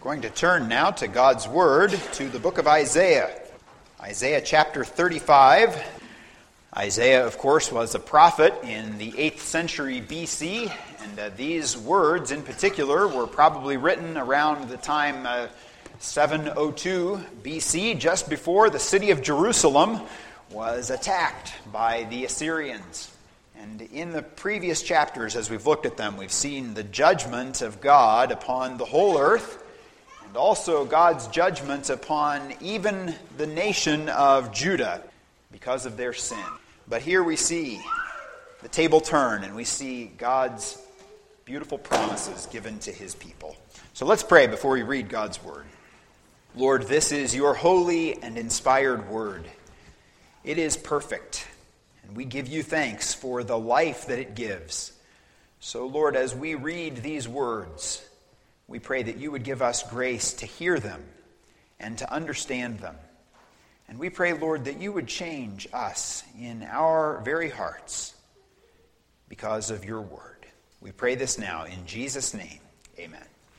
Going to turn now to God's Word, to the book of Isaiah. Isaiah chapter 35. Isaiah, of course, was a prophet in the 8th century BC, and these words in particular were probably written around the time 702 BC, just before the city of Jerusalem was attacked by the Assyrians. And in the previous chapters, as we've looked at them, we've seen the judgment of God upon the whole earth, and also God's judgment upon even the nation of Judah because of their sin. But here we see the table turn, and we see God's beautiful promises given to His people. So let's pray before we read God's Word. Lord, this is your holy and inspired Word. It is perfect, and we give you thanks for the life that it gives. So, Lord, as we read these words, we pray that you would give us grace to hear them and to understand them. And we pray, Lord, that you would change us in our very hearts because of your word. We pray this now in Jesus' name. Amen.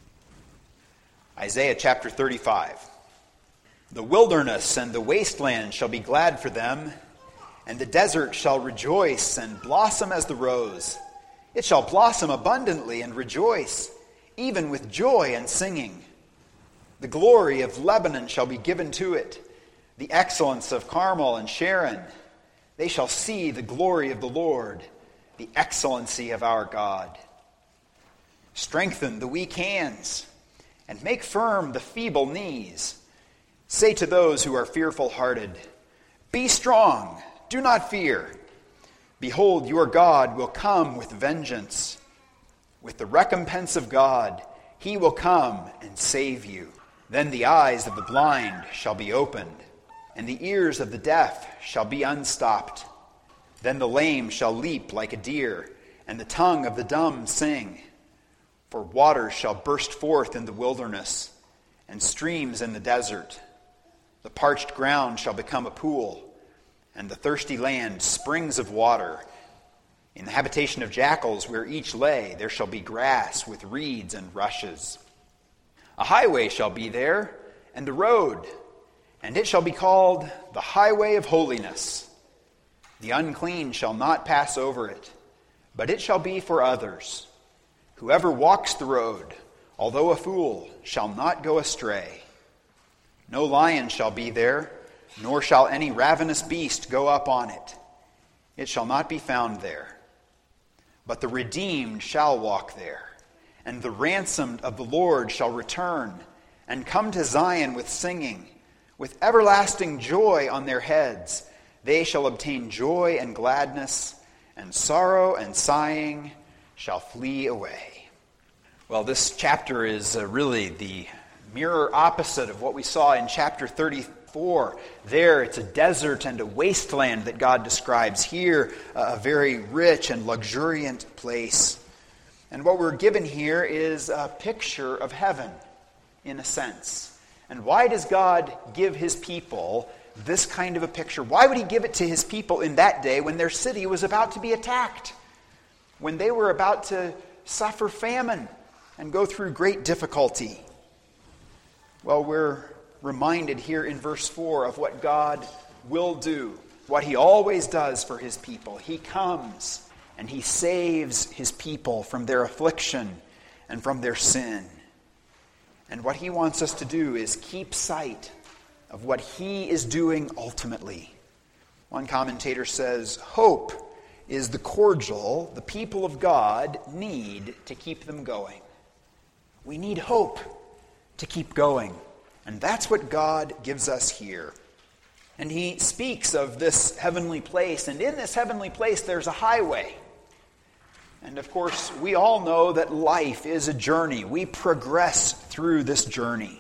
Isaiah chapter 35. The wilderness and the wasteland shall be glad for them, and the desert shall rejoice and blossom as the rose. It shall blossom abundantly and rejoice, even with joy and singing. The glory of Lebanon shall be given to it, the excellence of Carmel and Sharon. They shall see the glory of the Lord, the excellency of our God. Strengthen the weak hands, and make firm the feeble knees. Say to those who are fearful-hearted, be strong, do not fear. Behold, your God will come with vengeance. With the recompense of God, he will come and save you. Then the eyes of the blind shall be opened, and the ears of the deaf shall be unstopped. Then the lame shall leap like a deer, and the tongue of the dumb sing. For waters shall burst forth in the wilderness, and streams in the desert. The parched ground shall become a pool, and the thirsty land springs of water. In the habitation of jackals where each lay, there shall be grass with reeds and rushes. A highway shall be there, and a road, and it shall be called the highway of holiness. The unclean shall not pass over it, but it shall be for others. Whoever walks the road, although a fool, shall not go astray. No lion shall be there, nor shall any ravenous beast go up on it. It shall not be found there. But the redeemed shall walk there, and the ransomed of the Lord shall return, and come to Zion with singing, with everlasting joy on their heads. They shall obtain joy and gladness, and sorrow and sighing shall flee away. Well, this chapter is really the mirror opposite of what we saw in chapter 34. There, it's a desert and a wasteland that God describes. Here, a very rich and luxuriant place. And what we're given here is a picture of heaven, in a sense. And why does God give his people this kind of a picture? Why would he give it to his people in that day when their city was about to be attacked? When they were about to suffer famine and go through great difficulty? Well, we're reminded here in verse 4 of what God will do, what he always does for his people. He comes and he saves his people from their affliction and from their sin. And what he wants us to do is keep sight of what he is doing ultimately. One commentator says, hope is the cordial the people of God need to keep them going. We need hope to keep going. And that's what God gives us here. And he speaks of this heavenly place. And in this heavenly place, there's a highway. And of course, we all know that life is a journey. We progress through this journey.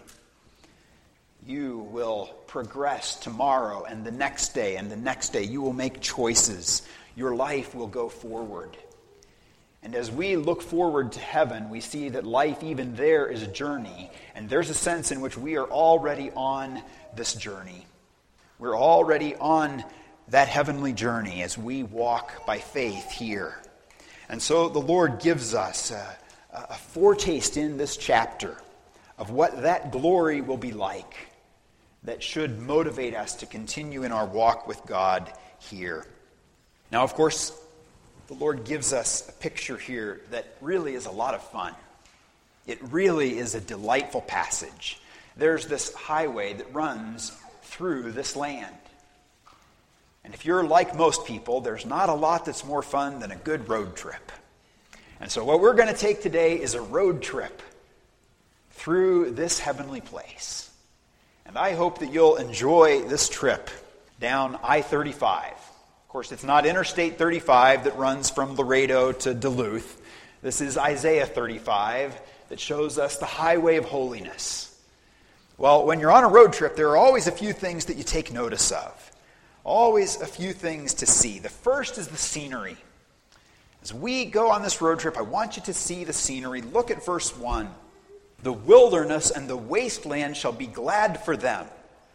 You will progress tomorrow and the next day and the next day. You will make choices. Your life will go forward. And as we look forward to heaven, we see that life even there is a journey. And there's a sense in which we are already on this journey. We're already on that heavenly journey as we walk by faith here. And so the Lord gives us a foretaste in this chapter of what that glory will be like that should motivate us to continue in our walk with God here. Now, of course, the Lord gives us a picture here that really is a lot of fun. It really is a delightful passage. There's this highway that runs through this land. And if you're like most people, there's not a lot that's more fun than a good road trip. And so what we're going to take today is a road trip through this heavenly place. And I hope that you'll enjoy this trip down I-35. Of course, it's not Interstate 35 that runs from Laredo to Duluth. This is Isaiah 35 that shows us the highway of holiness. Well, when you're on a road trip, there are always a few things that you take notice of. Always a few things to see. The first is the scenery. As we go on this road trip, I want you to see the scenery. Look at verse 1. The wilderness and the wasteland shall be glad for them.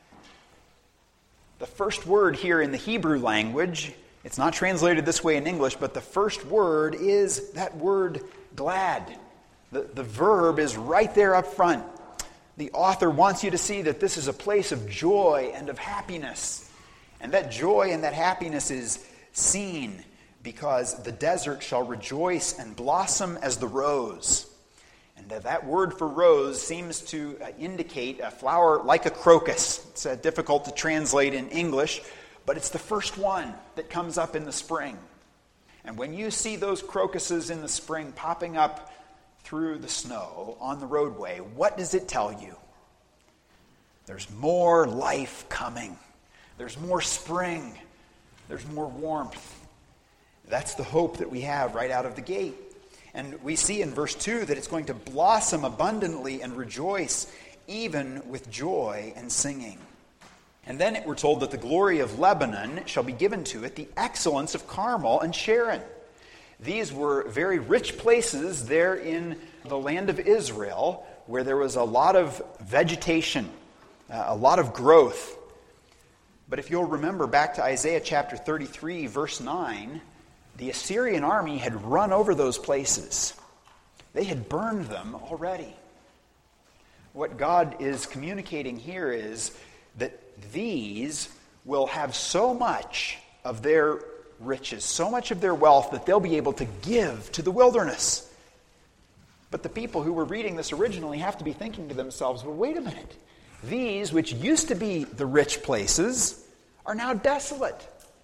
The first word here in the Hebrew language, it's not translated this way in English, but the first word is that word glad. The verb is right there up front. The author wants you to see that this is a place of joy and of happiness. And that joy and that happiness is seen because the desert shall rejoice and blossom as the rose. And that word for rose seems to indicate a flower like a crocus. It's difficult to translate in English, but it's the first one that comes up in the spring. And when you see those crocuses in the spring popping up through the snow on the roadway, what does it tell you? There's more life coming. There's more spring. There's more warmth. That's the hope that we have right out of the gate. And we see in verse 2 that it's going to blossom abundantly and rejoice, even with joy and singing. And then we're told that the glory of Lebanon shall be given to it, the excellence of Carmel and Sharon. These were very rich places there in the land of Israel where there was a lot of vegetation, a lot of growth. But if you'll remember back to Isaiah chapter 33, verse 9, the Assyrian army had run over those places. They had burned them already. What God is communicating here is that these will have so much of their riches, so much of their wealth that they'll be able to give to the wilderness. But the people who were reading this originally have to be thinking to themselves, well, wait a minute. These, which used to be the rich places, are now desolate.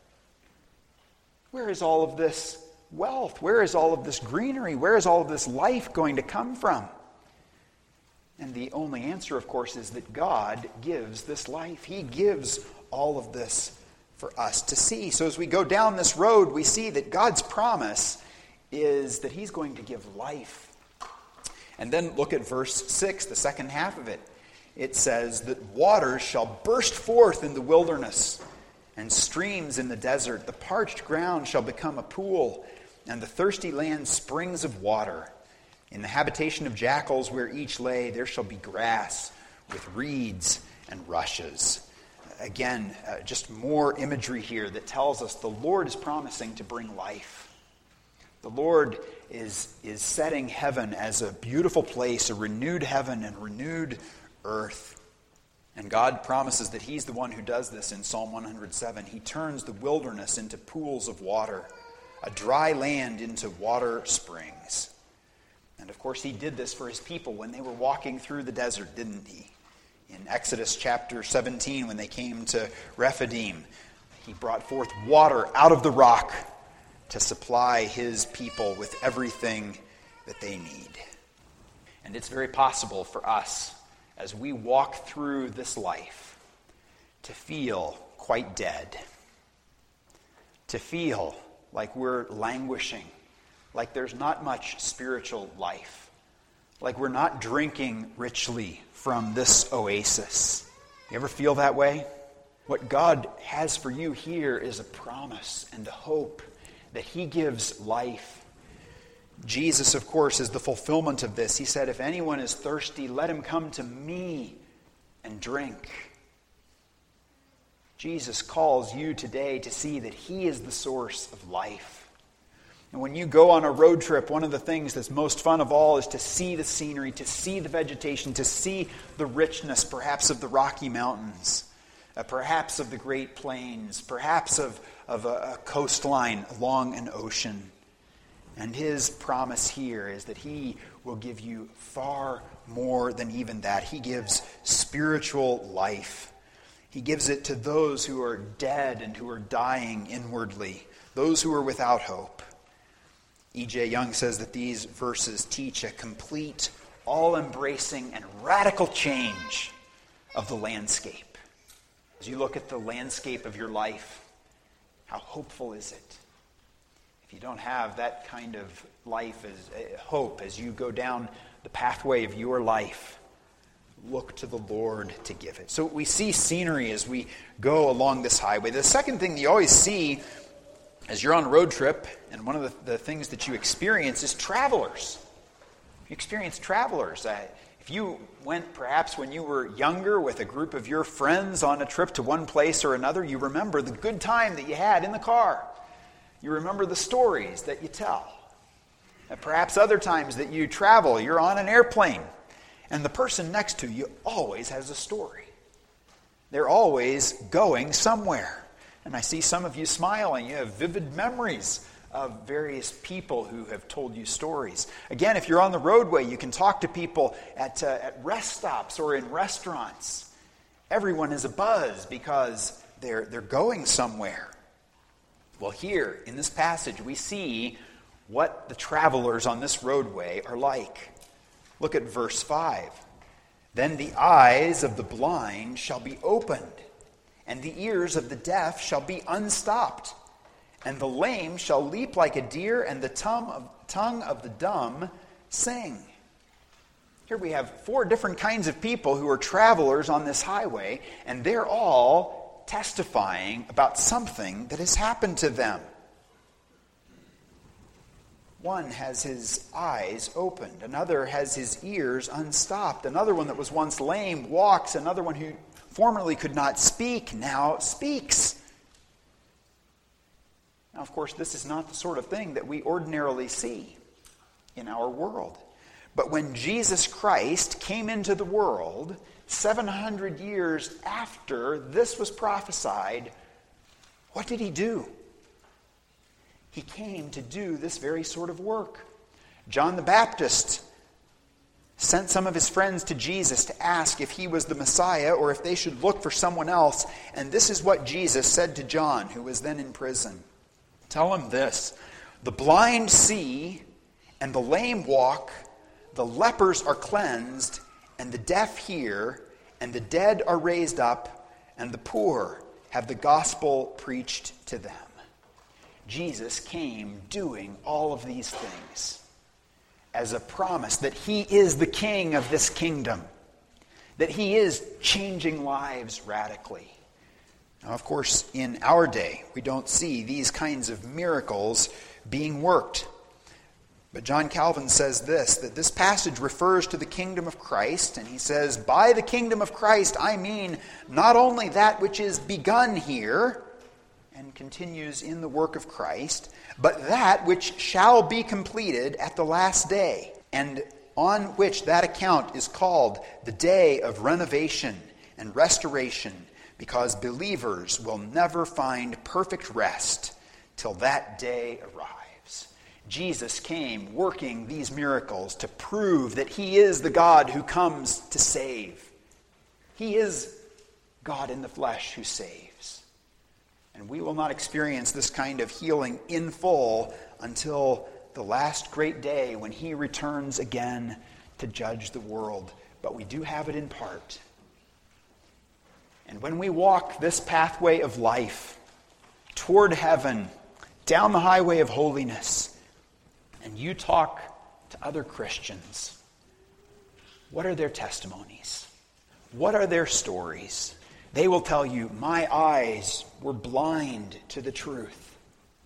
Where is all of this wealth? Where is all of this greenery? Where is all of this life going to come from? And the only answer, of course, is that God gives this life. He gives all of this for us to see. So as we go down this road, we see that God's promise is that He's going to give life. And then look at verse 6, the second half of it. It says that waters shall burst forth in the wilderness and streams in the desert. The parched ground shall become a pool, and the thirsty land springs of water. In the habitation of jackals where each lay, there shall be grass with reeds and rushes. Again, just more imagery here that tells us the Lord is promising to bring life. The Lord is setting heaven as a beautiful place, a renewed heaven and renewed earth. And God promises that He's the one who does this in Psalm 107. He turns the wilderness into pools of water, a dry land into water springs. And of course, He did this for His people when they were walking through the desert, didn't He? In Exodus chapter 17, when they came to Rephidim, He brought forth water out of the rock to supply His people with everything that they need. And it's very possible for us, as we walk through this life, to feel quite dead. To feel like we're languishing, like there's not much spiritual life, like we're not drinking richly from this oasis. You ever feel that way? What God has for you here is a promise and a hope that He gives life. Jesus, of course, is the fulfillment of this. He said, if anyone is thirsty, let him come to me and drink. Jesus calls you today to see that He is the source of life. And when you go on a road trip, one of the things that's most fun of all is to see the scenery, to see the vegetation, to see the richness, perhaps of the Rocky Mountains, perhaps of the Great Plains, perhaps of a coastline along an ocean. And his promise here is that he will give you far more than even that. He gives spiritual life. He gives it to those who are dead and who are dying inwardly, those who are without hope. E.J. Young says that these verses teach a complete, all-embracing, and radical change of the landscape. As you look at the landscape of your life, how hopeful is it? If you don't have that kind of life as hope as you go down the pathway of your life, look to the Lord to give it. So we see scenery as we go along this highway. The second thing you always see as you're on a road trip, and one of the things that you experience is travelers. You experience travelers. If you went perhaps when you were younger with a group of your friends on a trip to one place or another, you remember the good time that you had in the car. You remember the stories that you tell. And perhaps other times that you travel, you're on an airplane, and the person next to you always has a story. They're always going somewhere. And I see some of you smiling. You have vivid memories of various people who have told you stories. Again, if you're on the roadway, you can talk to people at rest stops or in restaurants. Everyone is abuzz because they're going somewhere. Well, here in this passage, we see what the travelers on this roadway are like. Look at verse 5. Then the eyes of the blind shall be opened, and the ears of the deaf shall be unstopped. And the lame shall leap like a deer, and the tongue of the dumb sing. Here we have 4 different kinds of people who are travelers on this highway, and they're all testifying about something that has happened to them. One has his eyes opened. Another has his ears unstopped. Another one that was once lame walks. Another one who formerly could not speak now speaks. Now, of course, this is not the sort of thing that we ordinarily see in our world. But when Jesus Christ came into the world, 700 years after this was prophesied, what did he do? He came to do this very sort of work. John the Baptist sent some of his friends to Jesus to ask if he was the Messiah or if they should look for someone else. And this is what Jesus said to John, who was then in prison. Tell him this: the blind see, and the lame walk, the lepers are cleansed, and the deaf hear, and the dead are raised up, and the poor have the gospel preached to them. Jesus came doing all of these things as a promise that he is the king of this kingdom, that he is changing lives radically. Now, of course, in our day, we don't see these kinds of miracles being worked. But John Calvin says this, that this passage refers to the kingdom of Christ, and he says, by the kingdom of Christ, I mean not only that which is begun here, and continues in the work of Christ, but that which shall be completed at the last day, and on which that account is called the day of renovation and restoration, because believers will never find perfect rest till that day arrives. Jesus came working these miracles to prove that he is the God who comes to save. He is God in the flesh who saves. And we will not experience this kind of healing in full until the last great day when he returns again to judge the world. But we do have it in part. And when we walk this pathway of life toward heaven, down the highway of holiness, and you talk to other Christians, what are their testimonies? What are their stories? They will tell you, my eyes were blind to the truth.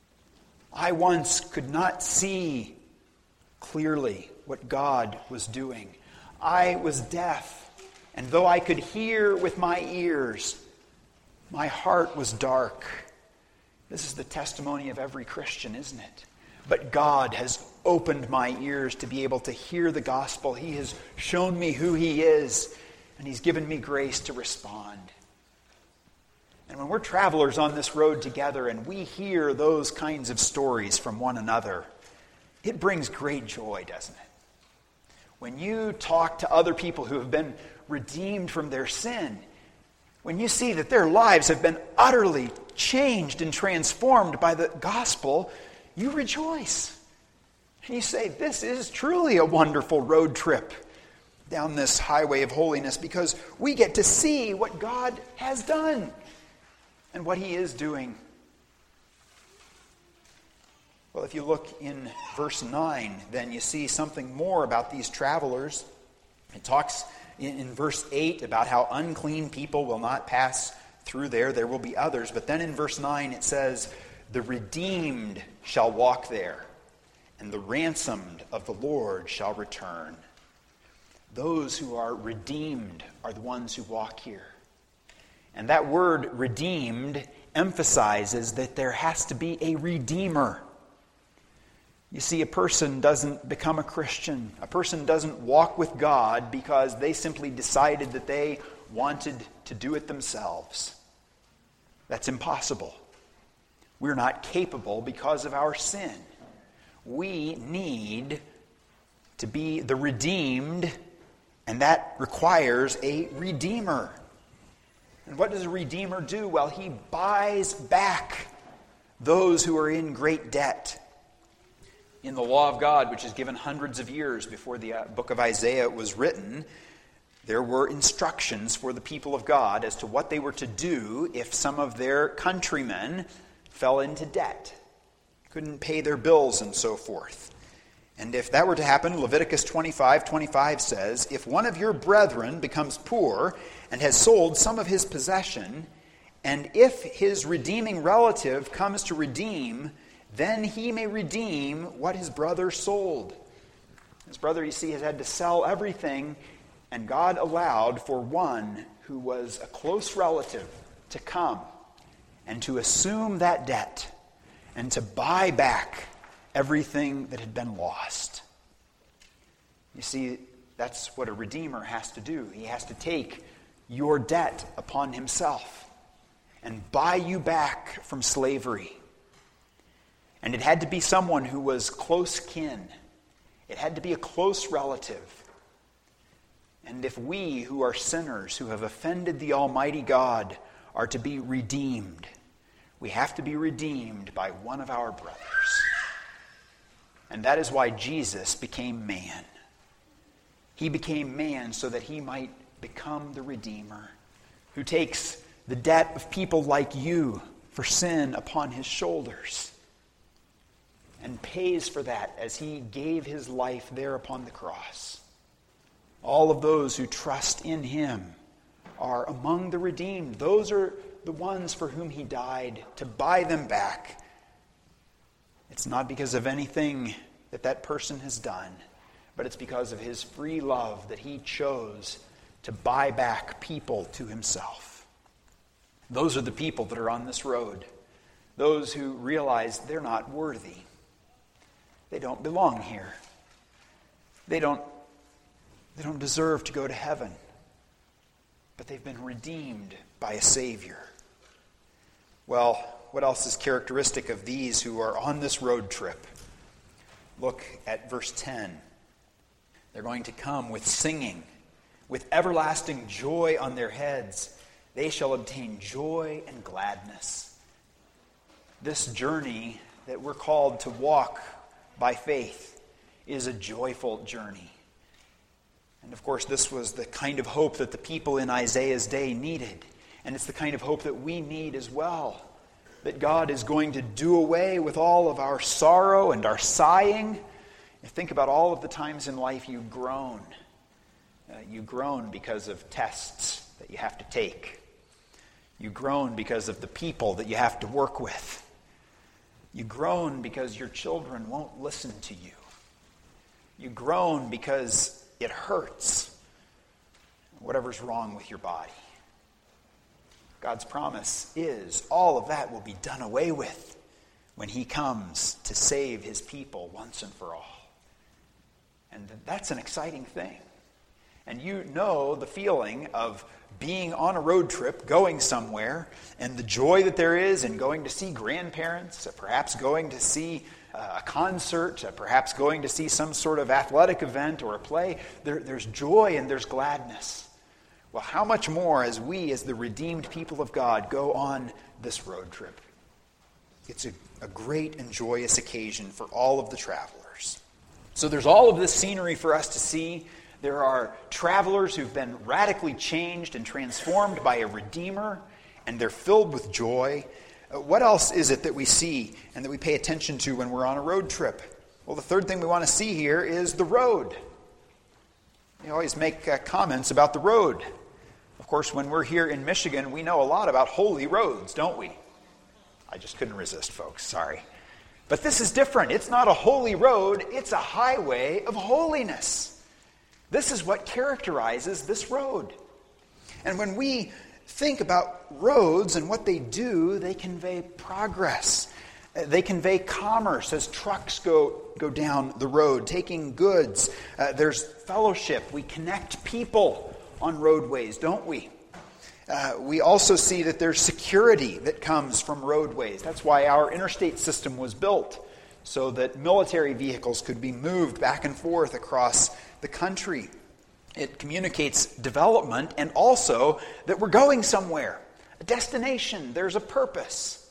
I once could not see clearly what God was doing. I was deaf, and though I could hear with my ears, my heart was dark. This is the testimony of every Christian, isn't it? But God has opened my ears to be able to hear the gospel. He has shown me who He is, and He's given me grace to respond. And when we're travelers on this road together and we hear those kinds of stories from one another, it brings great joy, doesn't it? When you talk to other people who have been redeemed from their sin, when you see that their lives have been utterly changed and transformed by the gospel, you rejoice. And you say, this is truly a wonderful road trip down this highway of holiness, because we get to see what God has done and what He is doing. Well, if you look in verse 9, then you see something more about these travelers. It talks in verse 8 about how unclean people will not pass through there. There will be others. But then in verse 9 it says, the redeemed shall walk there, and the ransomed of the Lord shall return. Those who are redeemed are the ones who walk here. And that word redeemed emphasizes that there has to be a redeemer. You see, a person doesn't become a Christian. A person doesn't walk with God because they simply decided that they wanted to do it themselves. That's impossible. We're not capable because of our sin. We need to be the redeemed, and that requires a redeemer. And what does a redeemer do? Well, he buys back those who are in great debt. In the law of God, which is given hundreds of years before the book of Isaiah was written, there were instructions for the people of God as to what they were to do if some of their countrymen fell into debt, couldn't pay their bills and so forth. And if that were to happen, Leviticus 25:25 says, if one of your brethren becomes poor and has sold some of his possession, and if his redeeming relative comes to redeem, then he may redeem what his brother sold. His brother, you see, has had to sell everything, and God allowed for one who was a close relative to come and to assume that debt and to buy back everything that had been lost. You see, that's what a redeemer has to do. He has to take your debt upon himself and buy you back from slavery. And it had to be someone who was close kin. It had to be a close relative. And if we, who are sinners, who have offended the Almighty God, are to be redeemed, we have to be redeemed by one of our brothers. And that is why Jesus became man. He became man so that he might become the Redeemer, who takes the debt of people like you for sin upon his shoulders and pays for that as he gave his life there upon the cross. All of those who trust in him are among the redeemed. Those are the ones for whom he died, to buy them back. It's not because of anything that that person has done, but it's because of his free love that he chose to buy back people to himself. Those are the people that are on this road. Those who realize they're not worthy. They don't belong here. They don't deserve to go to heaven. But they've been redeemed by a Savior. Well, what else is characteristic of these who are on this road trip? Look at verse 10. They're going to come with singing, with everlasting joy on their heads. They shall obtain joy and gladness. This journey that we're called to walk by faith is a joyful journey. And of course, this was the kind of hope that the people in Isaiah's day needed. And it's the kind of hope that we need as well. That God is going to do away with all of our sorrow and our sighing. And think about all of the times in life you groan. You groan because of tests that you have to take. You groan because of the people that you have to work with. You groan because your children won't listen to you. You groan because it hurts. Whatever's wrong with your body. God's promise is all of that will be done away with when he comes to save his people once and for all. And that's an exciting thing. And you know the feeling of being on a road trip, going somewhere, and the joy that there is in going to see grandparents, perhaps going to see a concert, perhaps going to see some sort of athletic event or a play. There's joy and there's gladness. Well, how much more as we, as the redeemed people of God, go on this road trip? It's a great and joyous occasion for all of the travelers. So there's all of this scenery for us to see. There are travelers who've been radically changed and transformed by a Redeemer, and they're filled with joy. What else is it that we see and that we pay attention to when we're on a road trip? Well, the third thing we want to see here is the road. We always make comments about the road. Of course, when we're here in Michigan, we know a lot about holy roads, don't we? I just couldn't resist, folks. Sorry. But this is different. It's not a holy road. It's a highway of holiness. This is what characterizes this road. And when we think about roads and what they do, they convey progress. They convey commerce as trucks go down the road, taking goods. There's fellowship. We connect people on roadways, don't we? We also see that there's security that comes from roadways. That's why our interstate system was built, so that military vehicles could be moved back and forth across the country. It communicates development and also that we're going somewhere, a destination, there's a purpose.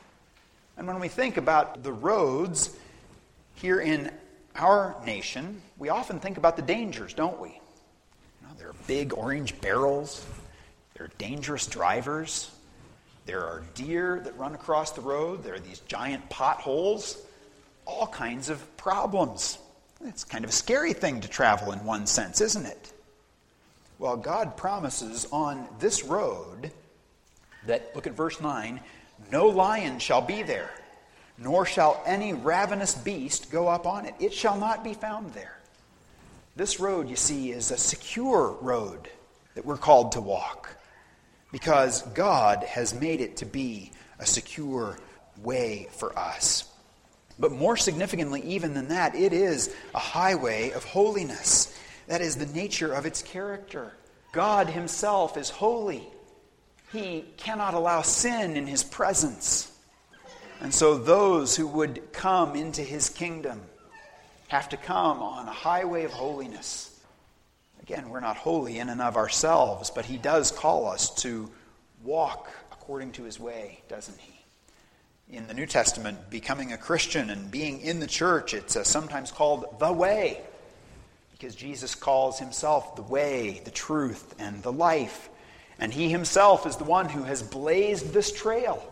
And when we think about the roads here in our nation, we often think about the dangers, don't we? There are big orange barrels, there are dangerous drivers, there are deer that run across the road, there are these giant potholes, all kinds of problems. It's kind of a scary thing to travel in one sense, isn't it? Well, God promises on this road that, look at verse 9, no lion shall be there, nor shall any ravenous beast go up on it. It shall not be found there. This road, you see, is a secure road that we're called to walk because God has made it to be a secure way for us. But more significantly even than that, it is a highway of holiness. That is the nature of its character. God himself is holy. He cannot allow sin in his presence. And so those who would come into his kingdom have to come on a highway of holiness. Again, we're not holy in and of ourselves, but he does call us to walk according to his way, doesn't he? In the New Testament, becoming a Christian and being in the church, it's sometimes called the way, because Jesus calls himself the way, the truth, and the life. And he himself is the one who has blazed this trail.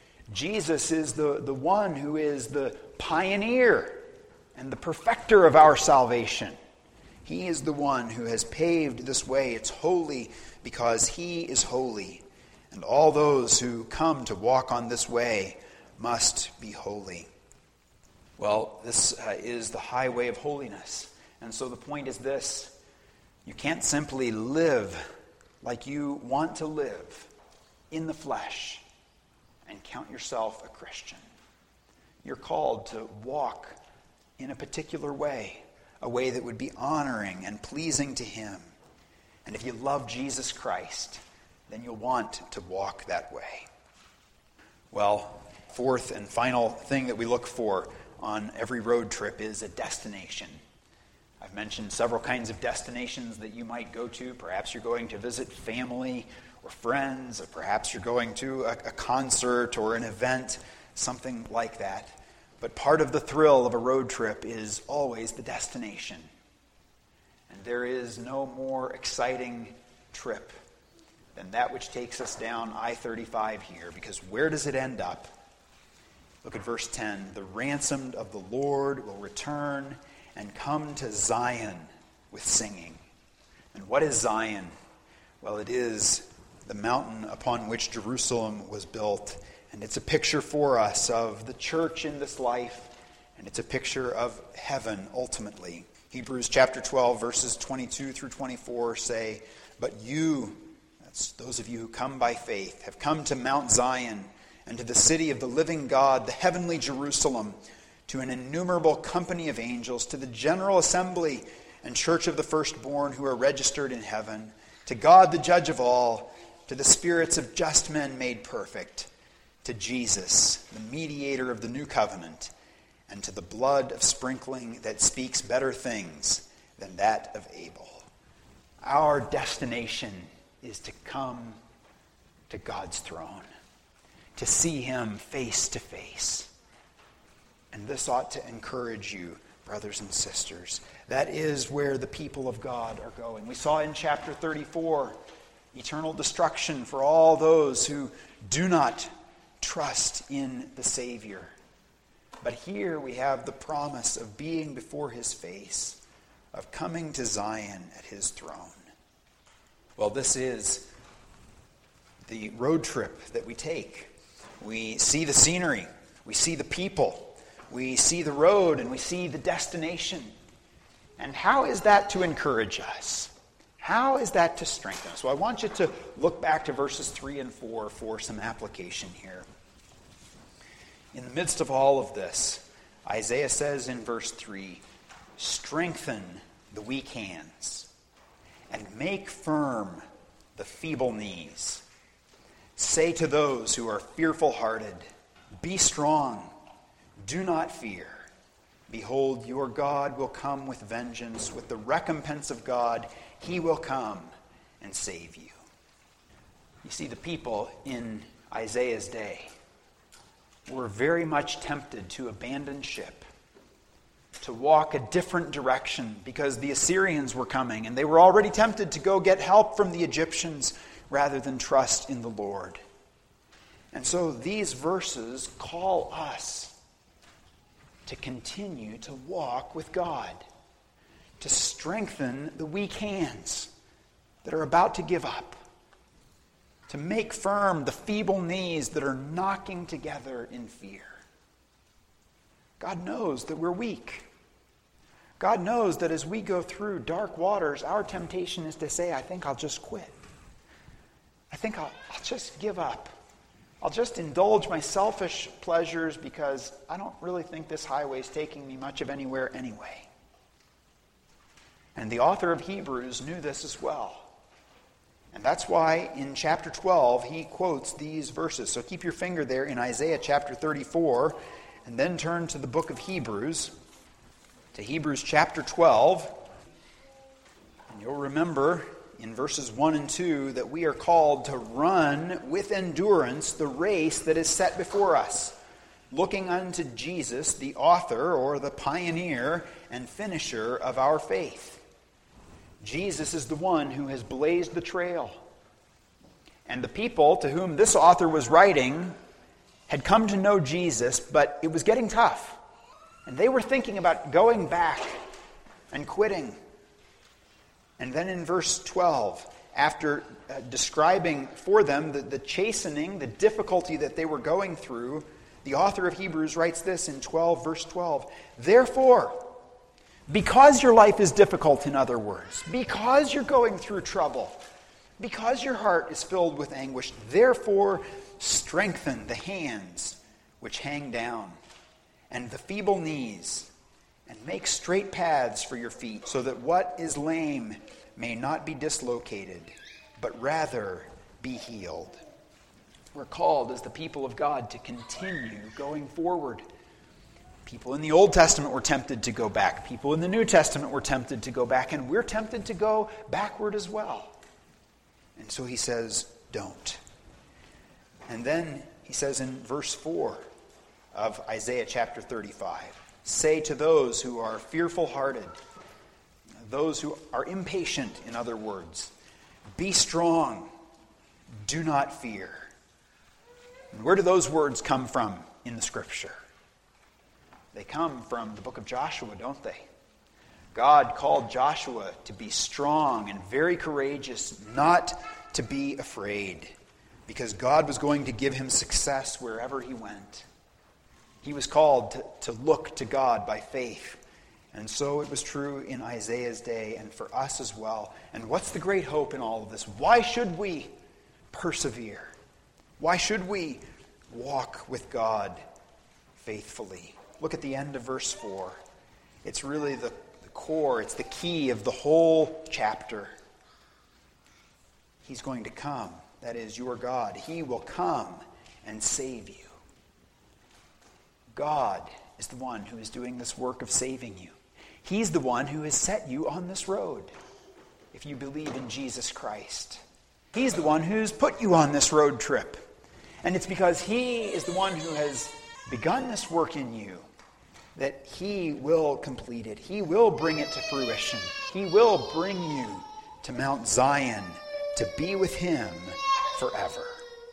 Jesus is the one who is the pioneer and the perfecter of our salvation. He is the one who has paved this way. It's holy because he is holy. And all those who come to walk on this way must be holy. Well, this is the highway of holiness. And so the point is this: you can't simply live like you want to live in the flesh and count yourself a Christian. You're called to walk in a particular way, a way that would be honoring and pleasing to him. And if you love Jesus Christ, then you'll want to walk that way. Well, fourth and final thing that we look for on every road trip is a destination. I've mentioned several kinds of destinations that you might go to. Perhaps you're going to visit family or friends, or perhaps you're going to a concert or an event, something like that. But part of the thrill of a road trip is always the destination. And there is no more exciting trip than that which takes us down I-35 here, because where does it end up? Look at verse 10. The ransomed of the Lord will return and come to Zion with singing. And what is Zion? Well, it is the mountain upon which Jerusalem was built. And it's a picture for us of the church in this life. And it's a picture of heaven ultimately. Hebrews chapter 12, verses 22 through 24 say, "But you," that's those of you who come by faith, "have come to Mount Zion and to the city of the living God, the heavenly Jerusalem, to an innumerable company of angels, to the general assembly and church of the firstborn who are registered in heaven, to God the judge of all, to the spirits of just men made perfect, to Jesus, the mediator of the new covenant, and to the blood of sprinkling that speaks better things than that of Abel. Our destination is to come to God's throne, to see him face to face. And this ought to encourage you, brothers and sisters. That is where the people of God are going. We saw in chapter 34, eternal destruction for all those who do not trust in the Savior. But here we have the promise of being before his face, of coming to Zion at his throne. Well, this is the road trip that we take. We see the scenery, we see the people, we see the road, and we see the destination. And how is that to encourage us? How is that to strengthen us? Well, I want you to look back to verses 3 and 4 for some application here. In the midst of all of this, Isaiah says in verse 3, "Strengthen the weak hands and make firm the feeble knees. Say to those who are fearful-hearted, be strong, do not fear. Behold, your God will come with vengeance, with the recompense of God, he will come and save you." You see, the people in Isaiah's day were very much tempted to abandon ship, to walk a different direction because the Assyrians were coming, and they were already tempted to go get help from the Egyptians rather than trust in the Lord. And so these verses call us to continue to walk with God, to strengthen the weak hands that are about to give up, to make firm the feeble knees that are knocking together in fear. God knows that we're weak. God knows that as we go through dark waters, our temptation is to say, I think I'll just quit. I think I'll just give up. I'll just indulge my selfish pleasures because I don't really think this highway is taking me much of anywhere anyway. And the author of Hebrews knew this as well. And that's why in chapter 12 he quotes these verses. So keep your finger there in Isaiah chapter 34 and then turn to the book of Hebrews, to Hebrews chapter 12. And you'll remember in verses 1 and 2 that we are called to run with endurance the race that is set before us, looking unto Jesus, the author or the pioneer and finisher of our faith. Jesus is the one who has blazed the trail. And the people to whom this author was writing had come to know Jesus, but it was getting tough. And they were thinking about going back and quitting. And then in verse 12, after describing for them the chastening, the difficulty that they were going through, the author of Hebrews writes this in 12, verse 12. Therefore, because your life is difficult, in other words, because you're going through trouble, because your heart is filled with anguish, therefore strengthen the hands which hang down, and the feeble knees, and make straight paths for your feet, so that what is lame may not be dislocated, but rather be healed. We're called as the people of God to continue going forward. People in the Old Testament were tempted to go back. People in the New Testament were tempted to go back, and we're tempted to go backward as well. And so he says, don't. And then he says in verse 4 of Isaiah chapter 35, say to those who are fearful-hearted, those who are impatient, in other words, be strong, do not fear. And where do those words come from in the Scripture? They come from the book of Joshua, don't they? God called Joshua to be strong and very courageous, not to be afraid, because God was going to give him success wherever he went. He was called to look to God by faith. And so it was true in Isaiah's day and for us as well. And what's the great hope in all of this? Why should we persevere? Why should we walk with God faithfully. Look at the end of verse 4. It's really the core, it's the key of the whole chapter. He's going to come. That is, your God. He will come and save you. God is the one who is doing this work of saving you. He's the one who has set you on this road, if you believe in Jesus Christ. He's the one who's put you on this road trip. And it's because He is the one who has begun this work in you that He will complete it. He will bring it to fruition. He will bring you to Mount Zion to be with Him forever.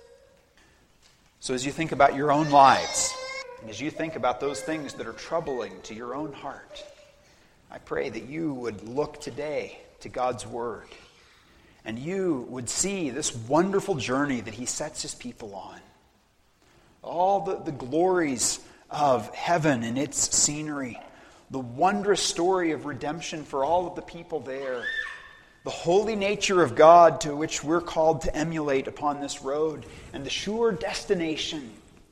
So as you think about your own lives, and as you think about those things that are troubling to your own heart, I pray that you would look today to God's Word, and you would see this wonderful journey that He sets His people on. All the glories of heaven and its scenery, the wondrous story of redemption for all of the people there, the holy nature of God to which we're called to emulate upon this road, and the sure destination.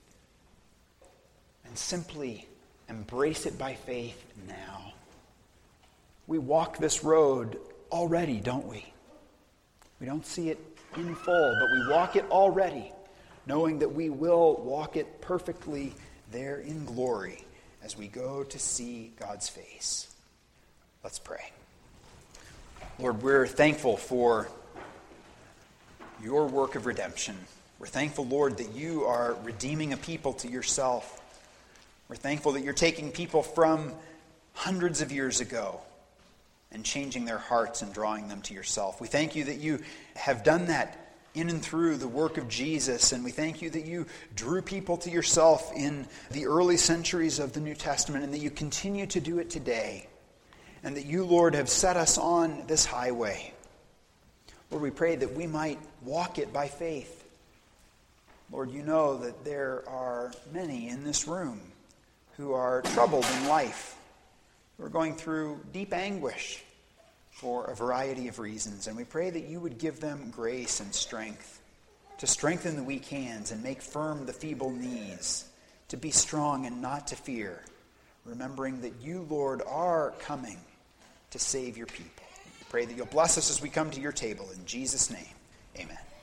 And simply embrace it by faith now. We walk this road already, don't we? We don't see it in full, but we walk it already, knowing that we will walk it perfectly there in glory as we go to see God's face. Let's pray. Lord, we're thankful for your work of redemption. We're thankful, Lord, that you are redeeming a people to yourself. We're thankful that you're taking people from hundreds of years ago and changing their hearts and drawing them to yourself. We thank you that you have done that in and through the work of Jesus, and we thank you that you drew people to yourself in the early centuries of the New Testament, and that you continue to do it today, and that you, Lord, have set us on this highway. Lord, we pray that we might walk it by faith. Lord, you know that there are many in this room who are troubled in life, who are going through deep anguish for a variety of reasons. And we pray that you would give them grace and strength to strengthen the weak hands and make firm the feeble knees, to be strong and not to fear, remembering that you, Lord, are coming to save your people. We pray that you'll bless us as we come to your table. In Jesus' name, amen.